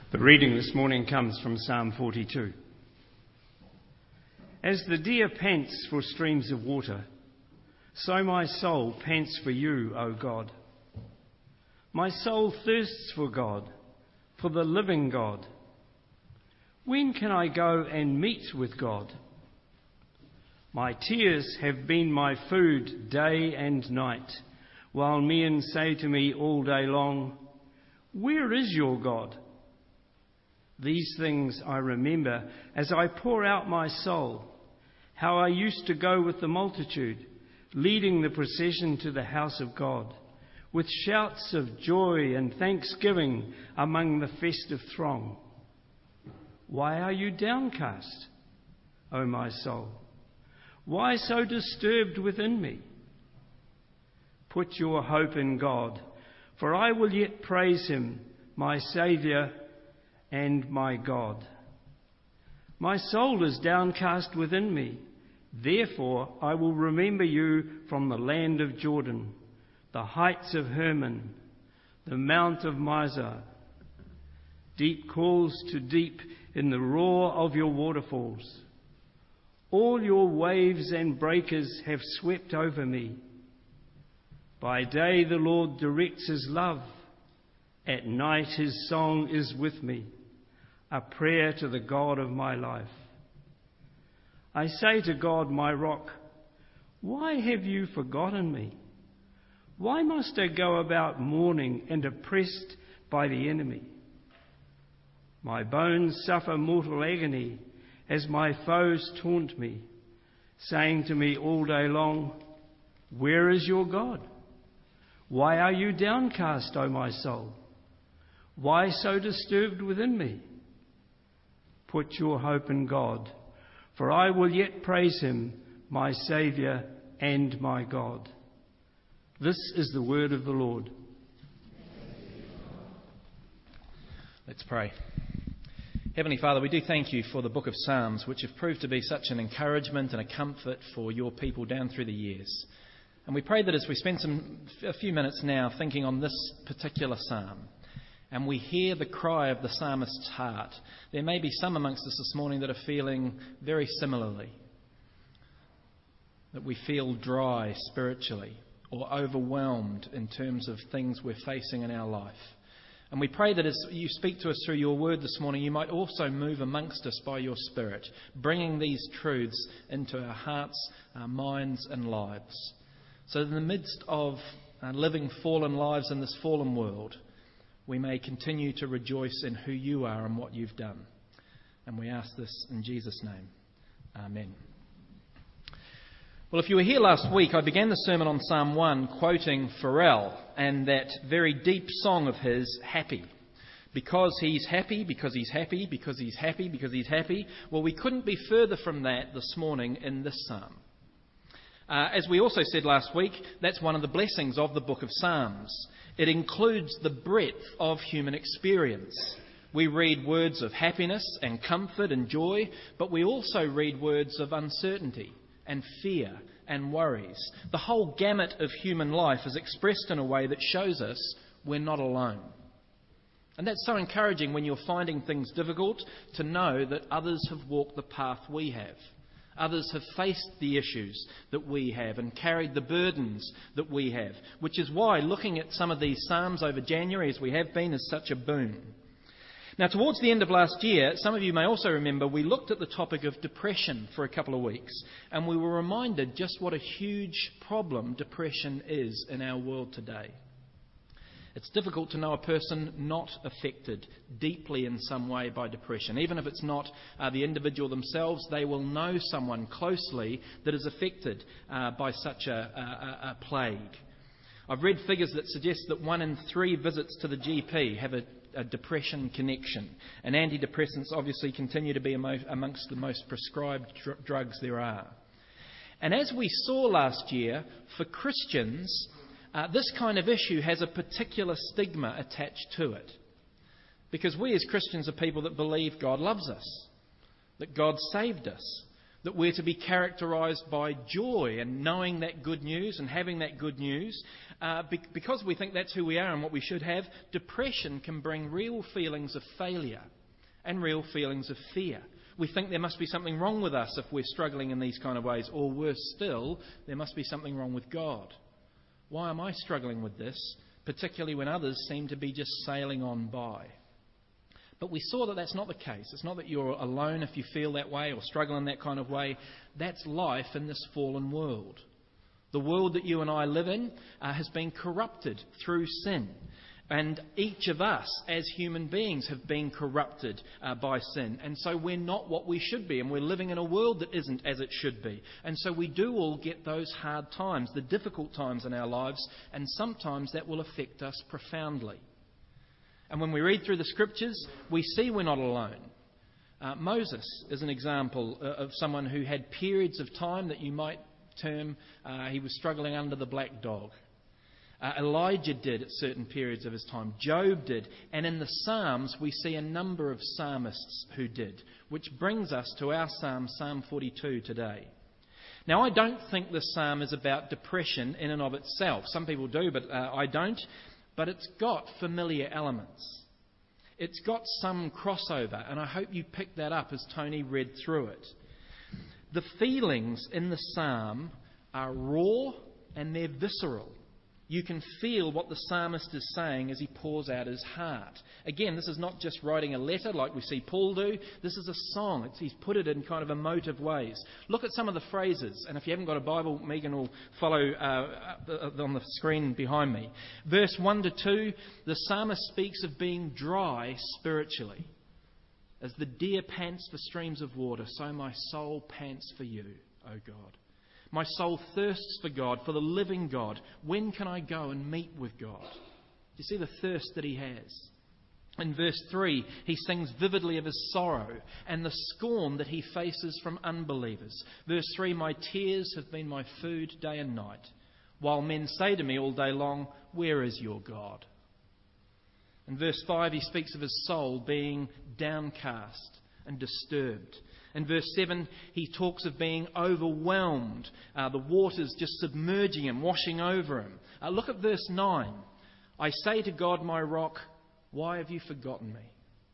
The reading this morning comes from Psalm 42. As the deer pants for streams of water, so my soul pants for you, O God. My soul thirsts for God, for the living God. When can I go and meet with God? My tears have been my food day and night, while men say to me all day long, "Where is your God?" These things I remember as I pour out my soul, how I used to go with the multitude, leading the procession to the house of God, with shouts of joy and thanksgiving among the festive throng. Why are you downcast, O my soul? Why so disturbed within me? Put your hope in God, for I will yet praise him, my Saviour and my God. My soul is downcast within me. Therefore I will remember you from the land of Jordan, the heights of Hermon, the mount of Mizar. Deep calls to deep in the roar of your waterfalls. All your waves and breakers have swept over me. By day the Lord directs his love. At night his song is with me, a prayer to the God of my life. I say to God, my rock, why have you forgotten me? Why must I go about mourning and oppressed by the enemy? My bones suffer mortal agony as my foes taunt me, saying to me all day long, "Where is your God? Why are you downcast, O my soul? Why so disturbed within me? Put your hope in God, for I will yet praise him, my Saviour and my God." This is the word of the Lord. Let's pray. Heavenly Father, we do thank you for the book of Psalms, which have proved to be such an encouragement and a comfort for your people down through the years. And we pray that as we spend a few minutes now thinking on this particular psalm, and we hear the cry of the psalmist's heart, there may be some amongst us this morning that are feeling very similarly, that we feel dry spiritually or overwhelmed in terms of things we're facing in our life. And we pray that as you speak to us through your word this morning, you might also move amongst us by your Spirit, bringing these truths into our hearts, our minds and lives. So in the midst of living fallen lives in this fallen world, we may continue to rejoice in who you are and what you've done. And we ask this in Jesus' name. Amen. Well, if you were here last week, I began the sermon on Psalm 1 quoting Pharrell and that very deep song of his, Happy. Because he's happy, because he's happy, because he's happy, because he's happy. Well, we couldn't be further from that this morning in this psalm. As we also said last week, that's one of the blessings of the book of Psalms. It includes the breadth of human experience. We read words of happiness and comfort and joy, but we also read words of uncertainty and fear and worries. The whole gamut of human life is expressed in a way that shows us we're not alone. And that's so encouraging when you're finding things difficult to know that others have walked the path we have. Others have faced the issues that we have and carried the burdens that we have, which is why looking at some of these psalms over January, as we have been, is such a boon. Now, towards the end of last year, some of you may also remember, we looked at the topic of depression for a couple of weeks, and we were reminded just what a huge problem depression is in our world today. It's difficult to know a person not affected deeply in some way by depression. Even if it's not the individual themselves, they will know someone closely that is affected by such a plague. I've read figures that suggest that 1 in 3 visits to the GP have a depression connection. And antidepressants obviously continue to be amongst the most prescribed drugs there are. And as we saw last year, for Christians, this kind of issue has a particular stigma attached to it. Because we as Christians are people that believe God loves us, that God saved us, that we're to be characterised by joy and knowing that good news and having that good news. Because we think that's who we are and what we should have, depression can bring real feelings of failure and real feelings of fear. We think there must be something wrong with us if we're struggling in these kind of ways, or worse still, there must be something wrong with God. Why am I struggling with this, particularly when others seem to be just sailing on by? But we saw that that's not the case. It's not that you're alone if you feel that way or struggle in that kind of way. That's life in this fallen world. The world that you and I live in has been corrupted through sin. And each of us as human beings have been corrupted by sin. And so we're not what we should be. And we're living in a world that isn't as it should be. And so we do all get those hard times, the difficult times in our lives. And sometimes that will affect us profoundly. And when we read through the Scriptures, we see we're not alone. Moses is an example of someone who had periods of time that you might term he was struggling under the black dog. Elijah did at certain periods of his time. Job did. And in the Psalms, we see a number of psalmists who did, which brings us to our psalm, Psalm 42 today. Now, I don't think this psalm is about depression in and of itself. Some people do, but I don't. But it's got familiar elements. It's got some crossover, and I hope you picked that up as Tony read through it. The feelings in the psalm are raw and they're visceral. You can feel what the psalmist is saying as he pours out his heart. Again, this is not just writing a letter like we see Paul do. This is a song. He's put it in kind of emotive ways. Look at some of the phrases. And if you haven't got a Bible, Megan will follow on the screen behind me. Verse 1 to 2, the psalmist speaks of being dry spiritually. As the deer pants for streams of water, so my soul pants for you, O God. My soul thirsts for God, for the living God. When can I go and meet with God? Do you see the thirst that he has? In verse 3, he sings vividly of his sorrow and the scorn that he faces from unbelievers. Verse 3, my tears have been my food day and night, while men say to me all day long, where is your God? In verse 5, he speaks of his soul being downcast and disturbed. In verse 7, he talks of being overwhelmed, the waters just submerging him, washing over him. Look at verse 9. I say to God, my rock, why have you forgotten me?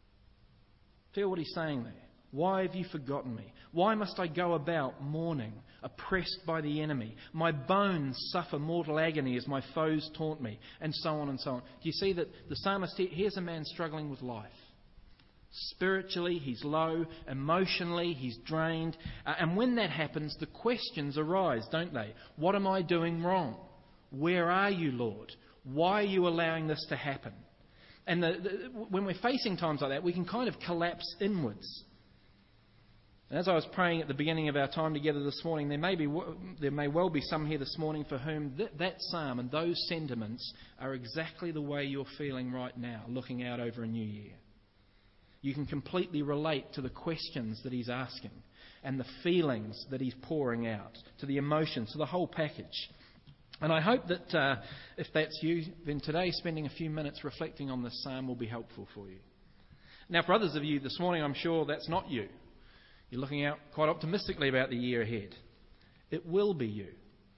Feel what he's saying there. Why have you forgotten me? Why must I go about mourning, oppressed by the enemy? My bones suffer mortal agony as my foes taunt me, and so on and so on. Do you see that the psalmist, here's a man struggling with life. Spiritually, he's low. Emotionally, he's drained. And when that happens, the questions arise, don't they? What am I doing wrong? Where are you, Lord? Why are you allowing this to happen? And when we're facing times like that, we can kind of collapse inwards. And as I was praying at the beginning of our time together this morning, there may well be some here this morning for whom that psalm and those sentiments are exactly the way you're feeling right now, looking out over a new year. You can completely relate to the questions that he's asking and the feelings that he's pouring out, to the emotions, to the whole package. And I hope that if that's you, then today spending a few minutes reflecting on this psalm will be helpful for you. Now, for others of you this morning, I'm sure that's not you. You're looking out quite optimistically about the year ahead. It will be you.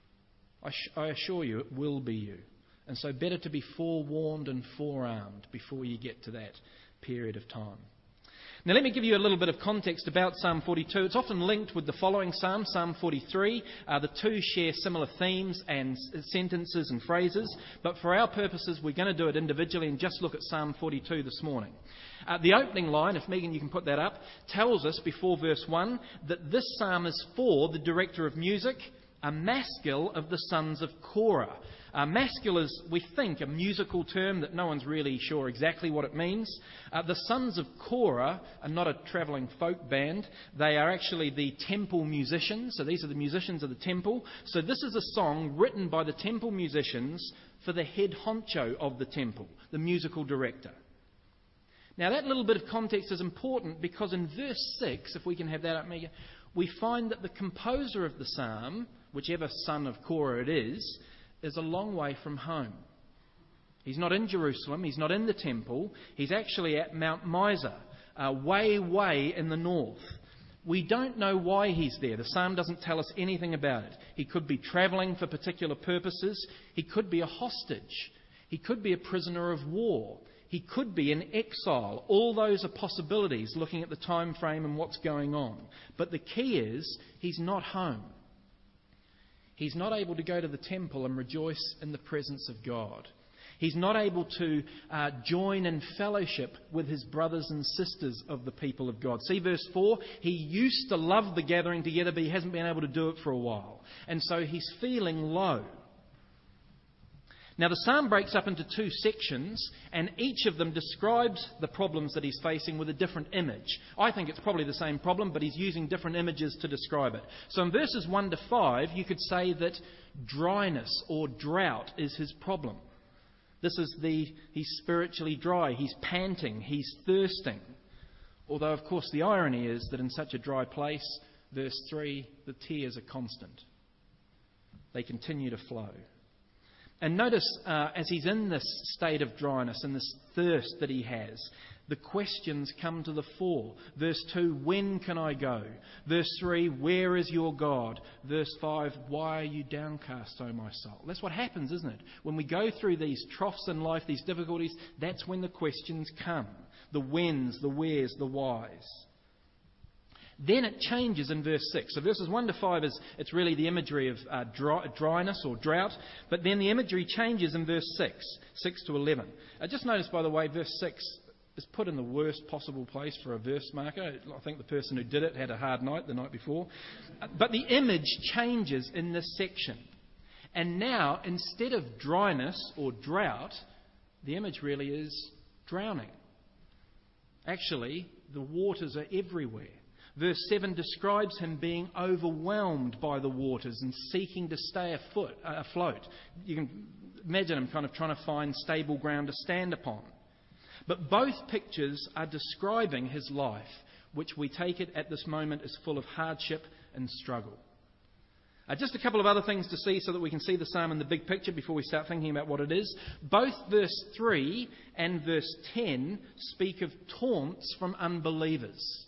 I assure you, it will be you. And so better to be forewarned and forearmed before you get to that period of time. Now let me give you a little bit of context about Psalm 42. It's often linked with the following psalm, Psalm 43. The two share similar themes and sentences and phrases, but for our purposes we're going to do it individually and just look at Psalm 42 this morning. The opening line, if Megan you can put that up, tells us before verse 1 that this psalm is for the director of music, a maskil of the sons of Korah. Maskil is, we think, a musical term that no one's really sure exactly what it means. The sons of Korah are not a travelling folk band. They are actually the temple musicians. So these are the musicians of the temple. So this is a song written by the temple musicians for the head honcho of the temple, the musical director. Now that little bit of context is important because in verse 6, if we can have that up, Megan, we find that the composer of the psalm, whichever son of Korah it is a long way from home. He's not in Jerusalem, he's not in the temple, he's actually at Mount Mizar, way in the north. We don't know why he's there. The psalm doesn't tell us anything about it. He could be travelling for particular purposes. He could be a hostage. He could be a prisoner of war. He could be in exile. All those are possibilities looking at the time frame and what's going on. But the key is he's not home. He's not able to go to the temple and rejoice in the presence of God. He's not able to join in fellowship with his brothers and sisters of the people of God. See verse 4, he used to love the gathering together, but he hasn't been able to do it for a while. And so he's feeling low. Now the psalm breaks up into two sections, and each of them describes the problems that he's facing with a different image. I think it's probably the same problem, but he's using different images to describe it. So in verses 1 to 5, you could say that dryness or drought is his problem. He's spiritually dry, he's panting, he's thirsting. Although, of course, the irony is that in such a dry place, verse 3, the tears are constant. They continue to flow. And notice, as he's in this state of dryness and this thirst that he has, the questions come to the fore. Verse 2, when can I go? Verse 3, where is your God? Verse 5, why are you downcast, O my soul? That's what happens, isn't it? When we go through these troughs in life, these difficulties, that's when the questions come. The whens, the wheres, the whys. Then it changes in verse 6. So verses 1 to 5 it's really the imagery of dryness or drought. But then the imagery changes in verse 6 to 11. Just notice, by the way, verse 6 is put in the worst possible place for a verse marker. I think the person who did it had a hard night the night before. But the image changes in this section. And now, instead of dryness or drought, the image really is drowning. Actually, the waters are everywhere. Verse 7 describes him being overwhelmed by the waters and seeking to stay afloat. You can imagine him kind of trying to find stable ground to stand upon. But both pictures are describing his life, which we take it at this moment is full of hardship and struggle. Just a couple of other things to see so that we can see the psalm in the big picture before we start thinking about what it is. Both verse 3 and verse 10 speak of taunts from unbelievers.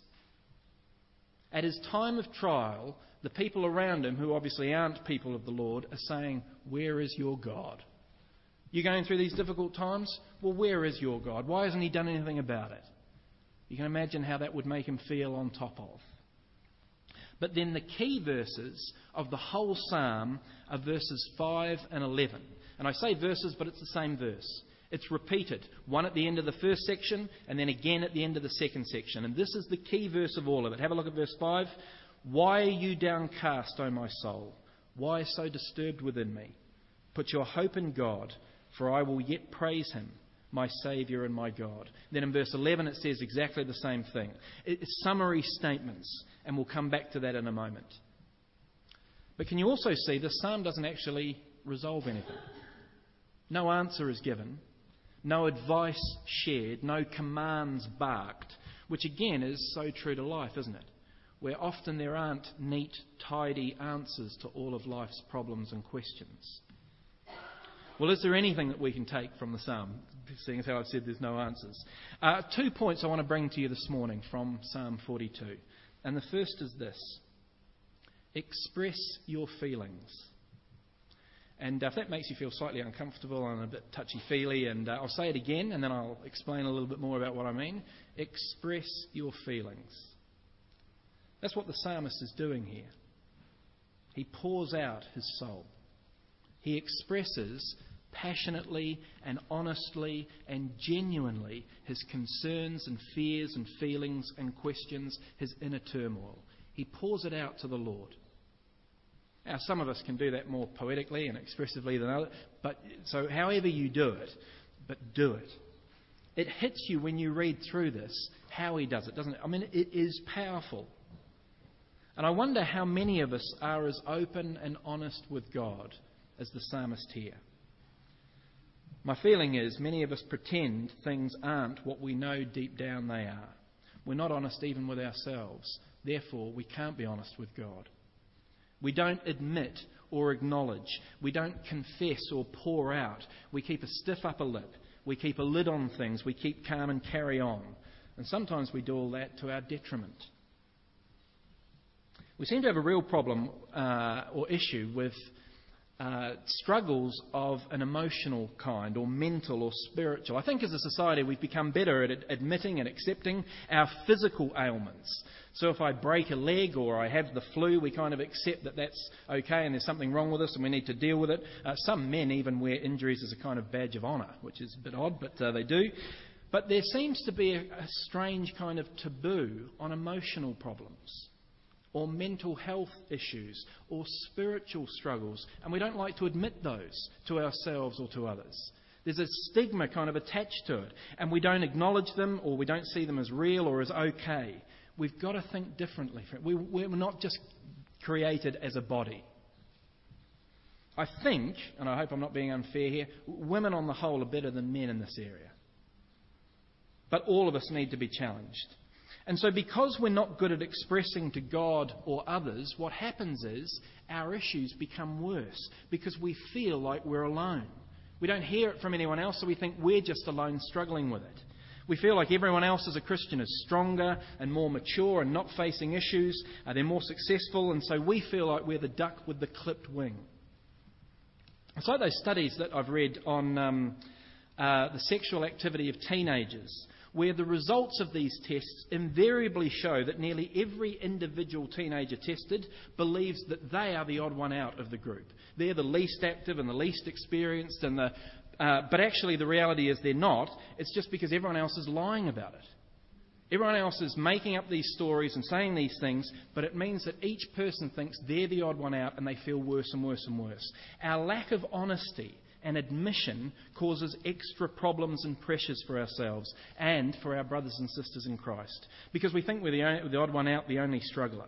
At his time of trial, the people around him, who obviously aren't people of the Lord, are saying, where is your God? You're going through these difficult times? Well, where is your God? Why hasn't he done anything about it? You can imagine how that would make him feel on top of. But then the key verses of the whole psalm are verses 5 and 11. And I say verses, but it's the same verse. It's repeated, one at the end of the first section and then again at the end of the second section. And this is the key verse of all of it. Have a look at verse 5. Why are you downcast, O my soul? Why so disturbed within me? Put your hope in God, for I will yet praise him, my Saviour and my God. Then in verse 11 it says exactly the same thing. It's summary statements, and we'll come back to that in a moment. But can you also see the psalm doesn't actually resolve anything? No answer is given, no advice shared, no commands barked, which again is so true to life, isn't it? Where often there aren't neat, tidy answers to all of life's problems and questions. Well, is there anything that we can take from the psalm, seeing as how I've said there's no answers? 2 points I want to bring to you this morning from Psalm 42. And the first is this: express your feelings. And if that makes you feel slightly uncomfortable and a bit touchy-feely, and I'll say it again and then I'll explain a little bit more about what I mean. Express your feelings. That's what the psalmist is doing here. He pours out his soul. He expresses passionately and honestly and genuinely his concerns and fears and feelings and questions, his inner turmoil. He pours it out to the Lord. Now, some of us can do that more poetically and expressively than others, but so however you do it, but do it. It hits you when you read through this how he does it, doesn't it? I mean, it is powerful. And I wonder how many of us are as open and honest with God as the psalmist here. My feeling is many of us pretend things aren't what we know deep down they are. We're not honest even with ourselves. Therefore, we can't be honest with God. We don't admit or acknowledge. We don't confess or pour out. We keep a stiff upper lip. We keep a lid on things. We keep calm and carry on. And sometimes we do all that to our detriment. We seem to have a real problem or issue with struggles of an emotional kind, or mental or spiritual. I think as a society we've become better at admitting and accepting our physical ailments. So if I break a leg or I have the flu, we kind of accept that that's okay and there's something wrong with us and we need to deal with it. Some men even wear injuries as a kind of badge of honour, which is a bit odd, but they do. But there seems to be a strange kind of taboo on emotional problems, or mental health issues, or spiritual struggles, and we don't like to admit those to ourselves or to others. There's a stigma kind of attached to it, and we don't acknowledge them, or we don't see them as real or as okay. We've got to think differently. We're not just created as a body. I think, and I hope I'm not being unfair here, women on the whole are better than men in this area. But all of us need to be challenged. And so because we're not good at expressing to God or others, what happens is our issues become worse because we feel like we're alone. We don't hear it from anyone else, so we think we're just alone struggling with it. We feel like everyone else as a Christian is stronger and more mature and not facing issues. They're more successful, and so we feel like we're the duck with the clipped wing. It's like those studies that I've read on the sexual activity of teenagers, where the results of these tests invariably show that nearly every individual teenager tested believes that they are the odd one out of the group. They're the least active and the least experienced, but actually the reality is they're not. It's just because everyone else is lying about it. Everyone else is making up these stories and saying these things, but it means that each person thinks they're the odd one out and they feel worse and worse and worse. Our lack of honesty and admission causes extra problems and pressures for ourselves and for our brothers and sisters in Christ, because we think we're the odd one out, the only struggler.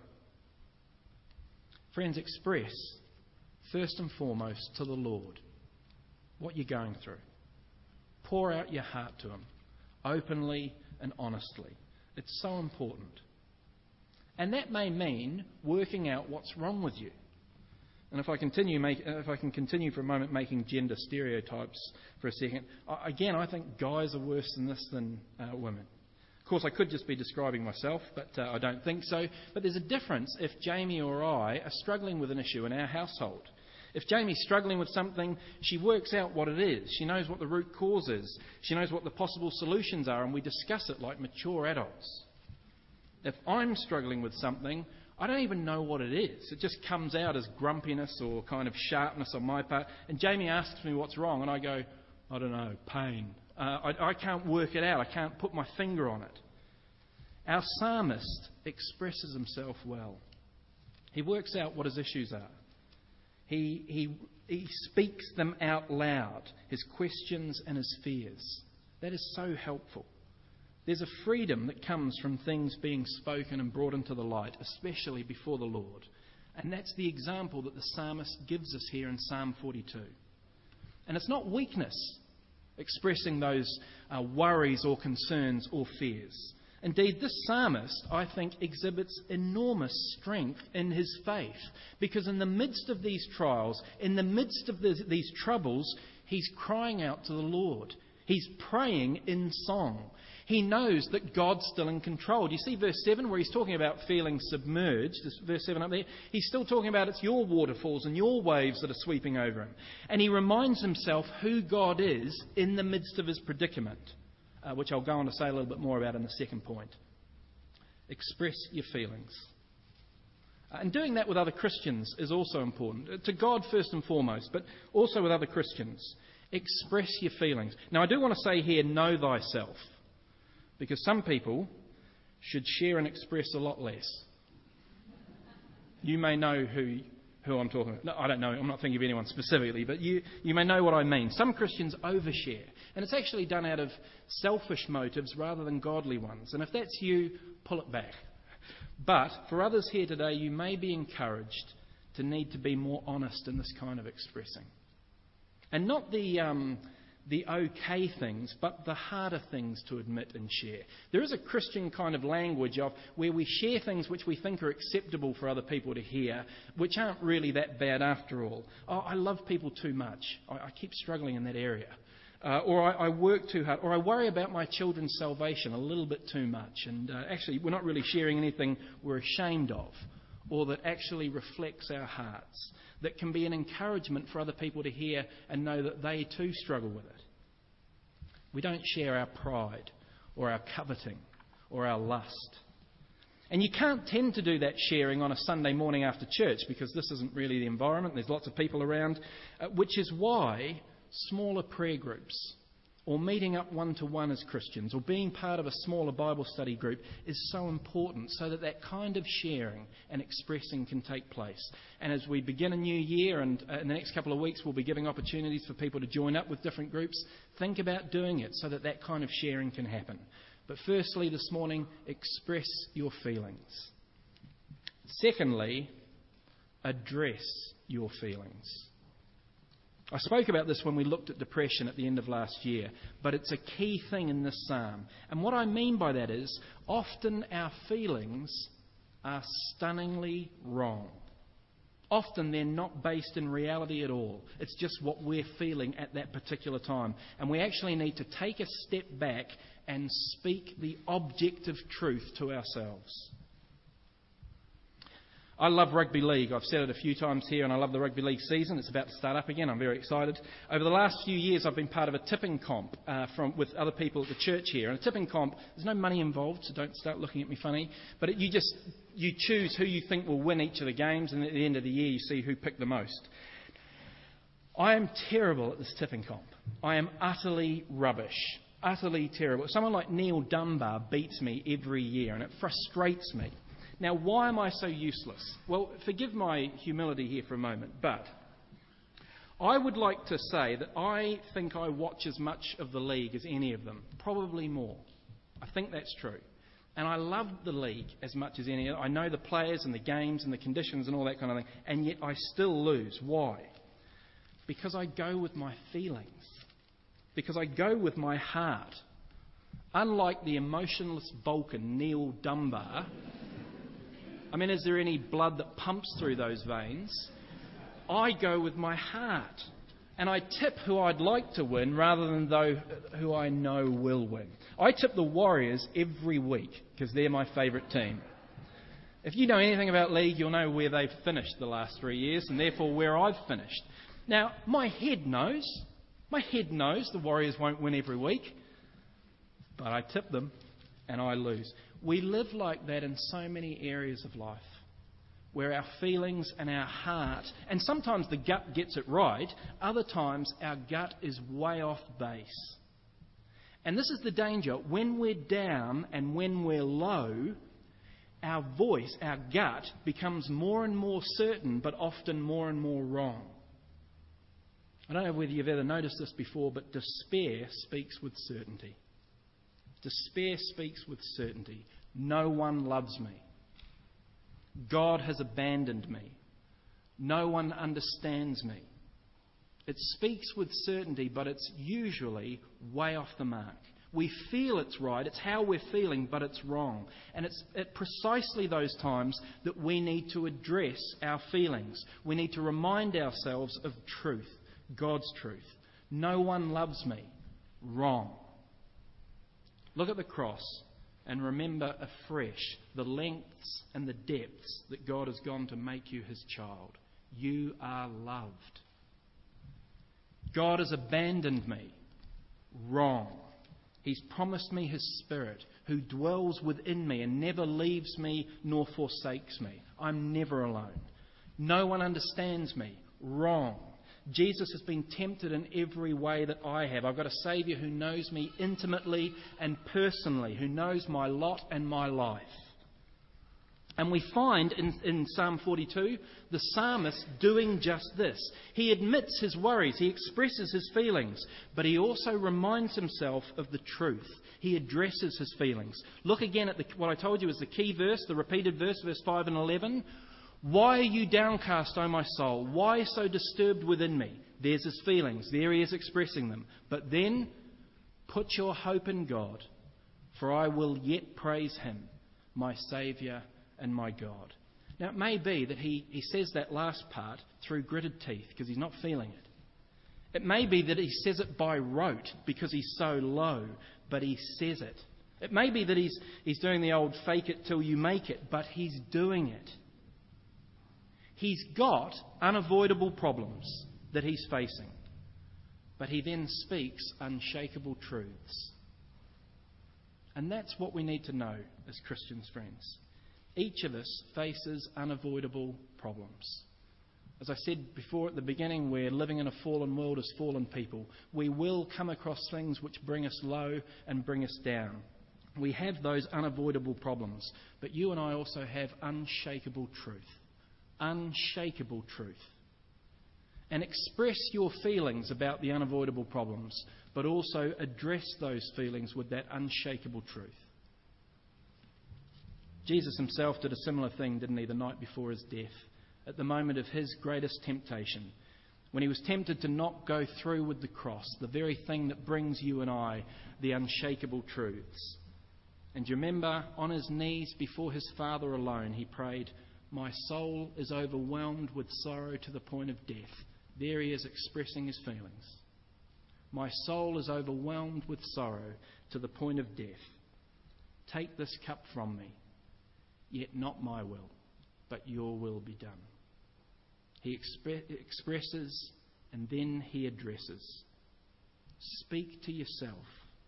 Friends, express, first and foremost, to the Lord what you're going through. Pour out your heart to Him, openly and honestly. It's so important. And that may mean working out what's wrong with you. And if I can continue for a moment making gender stereotypes for a second, again, I think guys are worse than this than women. Of course, I could just be describing myself, but I don't think so. But there's a difference if Jamie or I are struggling with an issue in our household. If Jamie's struggling with something, she works out what it is. She knows what the root cause is. She knows what the possible solutions are, and we discuss it like mature adults. If I'm struggling with something, I don't even know what it is. It just comes out as grumpiness or kind of sharpness on my part. And Jamie asks me what's wrong, and I go, I don't know, pain. I can't work it out. I can't put my finger on it. Our psalmist expresses himself well. He works out what his issues are. He speaks them out loud, his questions and his fears. That is so helpful. There's a freedom that comes from things being spoken and brought into the light, especially before the Lord. And that's the example that the psalmist gives us here in Psalm 42. And it's not weakness expressing those worries or concerns or fears. Indeed, this psalmist, I think, exhibits enormous strength in his faith, because in the midst of these trials, in the midst of these troubles, he's crying out to the Lord. He's praying in song. He knows that God's still in control. Do you see verse 7 where he's talking about feeling submerged? Verse 7 up there. He's still talking about it's your waterfalls and your waves that are sweeping over him. And he reminds himself who God is in the midst of his predicament, which I'll go on to say a little bit more about in the second point. Express your feelings. And doing that with other Christians is also important. To God first and foremost, but also with other Christians. Express your feelings. Now, I do want to say here, know thyself. Because some people should share and express a lot less. You may know who I'm talking about. No, I don't know. I'm not thinking of anyone specifically, but you may know what I mean. Some Christians overshare. And it's actually done out of selfish motives rather than godly ones. And if that's you, pull it back. But for others here today, you may be encouraged to need to be more honest in this kind of expressing. And not the okay things, but the harder things to admit and share. There is a Christian kind of language of where we share things which we think are acceptable for other people to hear, which aren't really that bad after all. Oh, I love people too much. I keep struggling in that area. Or I work too hard. Or I worry about my children's salvation a little bit too much. And actually, we're not really sharing anything we're ashamed of. or that actually reflects our hearts, that can be an encouragement for other people to hear and know that they too struggle with it. We don't share our pride or our coveting or our lust. And you can't tend to do that sharing on a Sunday morning after church because this isn't really the environment. There's lots of people around, which is why smaller prayer groups or meeting up one-to-one as Christians or being part of a smaller Bible study group is so important, so that that kind of sharing and expressing can take place. And as we begin a new year, and in the next couple of weeks we'll be giving opportunities for people to join up with different groups, think about doing it so that that kind of sharing can happen. But firstly, this morning, express your feelings. Secondly, address your feelings. I spoke about this when we looked at depression at the end of last year, but it's a key thing in this psalm. And what I mean by that is, often our feelings are stunningly wrong. Often they're not based in reality at all. It's just what we're feeling at that particular time. And we actually need to take a step back and speak the objective truth to ourselves. I love rugby league. I've said it a few times here, and I love the rugby league season. It's about to start up again. I'm very excited. Over the last few years, I've been part of a tipping comp with other people at the church here. And a tipping comp, there's no money involved, so don't start looking at me funny. But you choose who you think will win each of the games, and at the end of the year, you see who picked the most. I am terrible at this tipping comp. I am utterly rubbish. Utterly terrible. Someone like Neil Dunbar beats me every year, and it frustrates me. Now, why am I so useless? Well, forgive my humility here for a moment, but I would like to say that I think I watch as much of the league as any of them, probably more. I think that's true. And I love the league as much as any other. I know the players and the games and the conditions and all that kind of thing, and yet I still lose. Why? Because I go with my feelings. Because I go with my heart. Unlike the emotionless Vulcan, Neil Dunbar, I mean, is there any blood that pumps through those veins? I go with my heart. And I tip who I'd like to win rather than who I know will win. I tip the Warriors every week because they're my favourite team. If you know anything about league, you'll know where they've finished the last 3 years and therefore where I've finished. Now, my head knows the Warriors won't win every week, but I tip them and I lose. We live like that in so many areas of life, where our feelings and our heart, and sometimes the gut gets it right, other times our gut is way off base. And this is the danger. When we're down and when we're low, our voice, our gut, becomes more and more certain, but often more and more wrong. I don't know whether you've ever noticed this before, but despair speaks with certainty. Despair speaks with certainty. No one loves me. God has abandoned me. No one understands me. It speaks with certainty, but it's usually way off the mark. We feel it's right, it's how we're feeling, but it's wrong. And it's at precisely those times that we need to address our feelings. We need to remind ourselves of truth, God's truth. No one loves me. Wrong. Look at the cross and remember afresh the lengths and the depths that God has gone to make you his child. You are loved. God has abandoned me. Wrong. He's promised me his Spirit who dwells within me and never leaves me nor forsakes me. I'm never alone. No one understands me. Wrong. Jesus has been tempted in every way that I have. I've got a Saviour who knows me intimately and personally, who knows my lot and my life. And we find in Psalm 42 the psalmist doing just this. He admits his worries, he expresses his feelings, but he also reminds himself of the truth. He addresses his feelings. Look again at what I told you is the key verse, the repeated verse 5 and 11. Why are you downcast, O my soul? Why so disturbed within me? There's his feelings. There he is expressing them. But then, put your hope in God, for I will yet praise him, my Saviour and my God. Now, it may be that he says that last part through gritted teeth because he's not feeling it. It may be that he says it by rote because he's so low, but he says it. It may be that he's doing the old fake it till you make it, but he's doing it. He's got unavoidable problems that he's facing, but he then speaks unshakable truths. And that's what we need to know as Christians, friends. Each of us faces unavoidable problems. As I said before at the beginning, we're living in a fallen world as fallen people. We will come across things which bring us low and bring us down. We have those unavoidable problems, but you and I also have unshakable truth. Unshakable truth. And express your feelings about the unavoidable problems, but also address those feelings with that unshakable truth. Jesus himself did a similar thing, didn't he, the night before his death, at the moment of his greatest temptation, when he was tempted to not go through with the cross, the very thing that brings you and I the unshakable truths. And do you remember, on his knees before his Father alone, he prayed, "My soul is overwhelmed with sorrow to the point of death." There he is expressing his feelings. "My soul is overwhelmed with sorrow to the point of death. Take this cup from me, yet not my will, but your will be done." He expresses and then he addresses. Speak to yourself.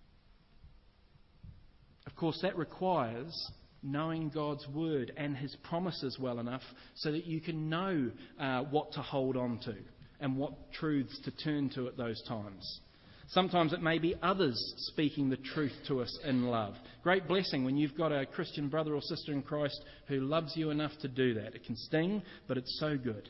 Of course, that requires knowing God's word and his promises well enough so that you can know what to hold on to and what truths to turn to at those times. Sometimes it may be others speaking the truth to us in love. Great blessing when you've got a Christian brother or sister in Christ who loves you enough to do that. It can sting, but it's so good.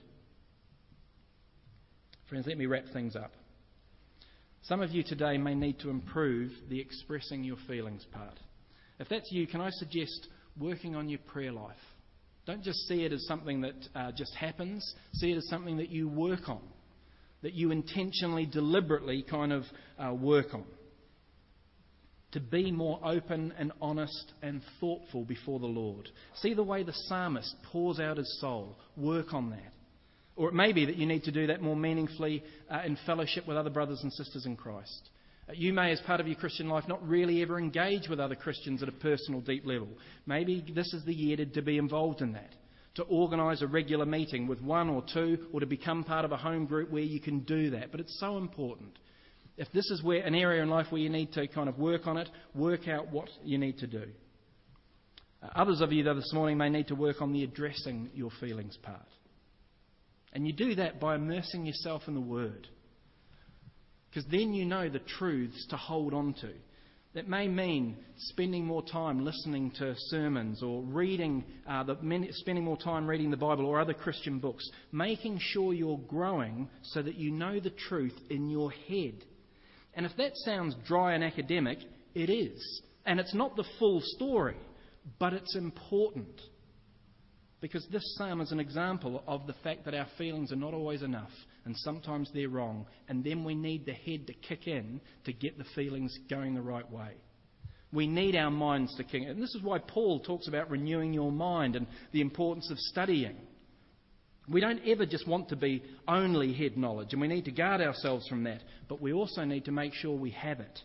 Friends, let me wrap things up. Some of you today may need to improve the expressing your feelings part. If that's you, can I suggest working on your prayer life? Don't just see it as something that just happens. See it as something that you work on, that you intentionally, deliberately kind of work on. To be more open and honest and thoughtful before the Lord. See the way the psalmist pours out his soul. Work on that. Or it may be that you need to do that more meaningfully in fellowship with other brothers and sisters in Christ. You may, as part of your Christian life, not really ever engage with other Christians at a personal, deep level. Maybe this is the year to be involved in that. To organise a regular meeting with one or two, or to become part of a home group where you can do that. But it's so important. If this is where an area in life where you need to kind of work on it, work out what you need to do. Others of you, though, this morning may need to work on the addressing your feelings part. And you do that by immersing yourself in the Word. Because then you know the truths to hold on to. That may mean spending more time listening to sermons or spending more time reading the Bible or other Christian books. Making sure you're growing so that you know the truth in your head. And if that sounds dry and academic, it is. And it's not the full story, but it's important. Because this psalm is an example of the fact that our feelings are not always enough, and sometimes they're wrong, and then we need the head to kick in to get the feelings going the right way. We need our minds to kick in. And this is why Paul talks about renewing your mind and the importance of studying. We don't ever just want to be only head knowledge, and we need to guard ourselves from that, but we also need to make sure we have it.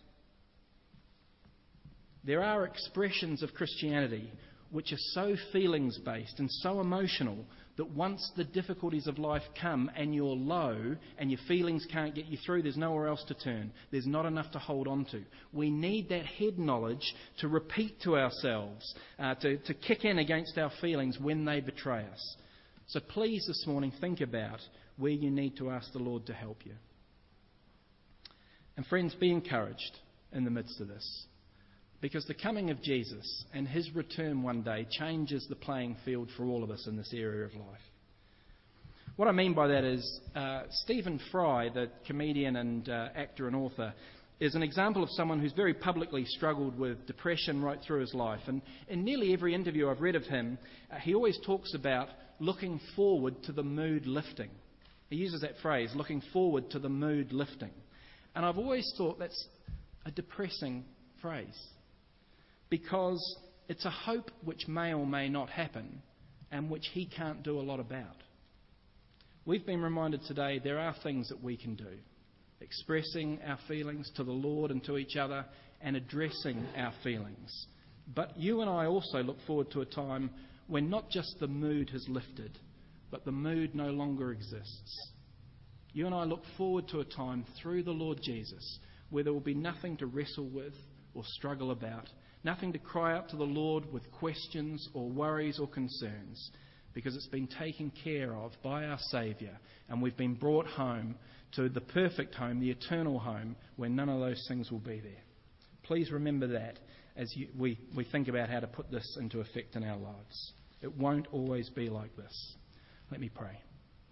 There are expressions of Christianity which are so feelings-based and so emotional that once the difficulties of life come and you're low and your feelings can't get you through, there's nowhere else to turn. There's not enough to hold on to. We need that head knowledge to repeat to ourselves, to kick in against our feelings when they betray us. So please this morning think about where you need to ask the Lord to help you. And friends, be encouraged in the midst of this. Because the coming of Jesus and his return one day changes the playing field for all of us in this area of life. What I mean by that is Stephen Fry, the comedian and actor and author, is an example of someone who's very publicly struggled with depression right through his life. And in nearly every interview I've read of him, he always talks about looking forward to the mood lifting. He uses that phrase, looking forward to the mood lifting. And I've always thought that's a depressing phrase. Because it's a hope which may or may not happen and which he can't do a lot about. We've been reminded today there are things that we can do. Expressing our feelings to the Lord and to each other and addressing our feelings. But you and I also look forward to a time when not just the mood has lifted, but the mood no longer exists. You and I look forward to a time through the Lord Jesus where there will be nothing to wrestle with or struggle about, nothing to cry out to the Lord with questions or worries or concerns, because it's been taken care of by our Saviour, and we've been brought home to the perfect home, the eternal home, where none of those things will be there. Please remember that as we think about how to put this into effect in our lives. It won't always be like this. Let me pray.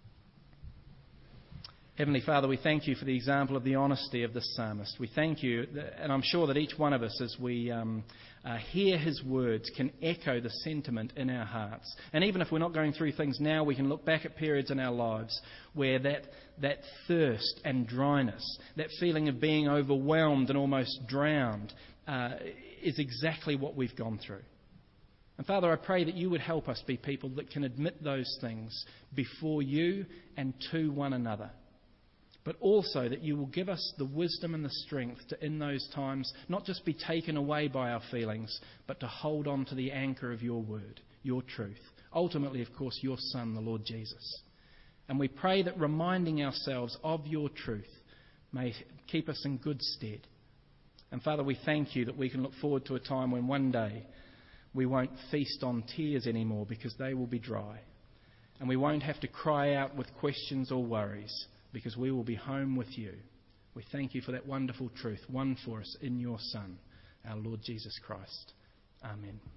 Heavenly Father, we thank you for the example of the honesty of this psalmist. We thank you, and I'm sure that each one of us, as we hear his words, can echo the sentiment in our hearts. And even if we're not going through things now, we can look back at periods in our lives where that thirst and dryness, that feeling of being overwhelmed and almost drowned, is exactly what we've gone through. And Father, I pray that you would help us be people that can admit those things before you and to one another. But also that you will give us the wisdom and the strength to, in those times, not just be taken away by our feelings, but to hold on to the anchor of your word, your truth. Ultimately, of course, your Son, the Lord Jesus. And we pray that reminding ourselves of your truth may keep us in good stead. And Father, we thank you that we can look forward to a time when one day we won't feast on tears anymore because they will be dry. And we won't have to cry out with questions or worries, because we will be home with you. We thank you for that wonderful truth won for us in your Son, our Lord Jesus Christ. Amen.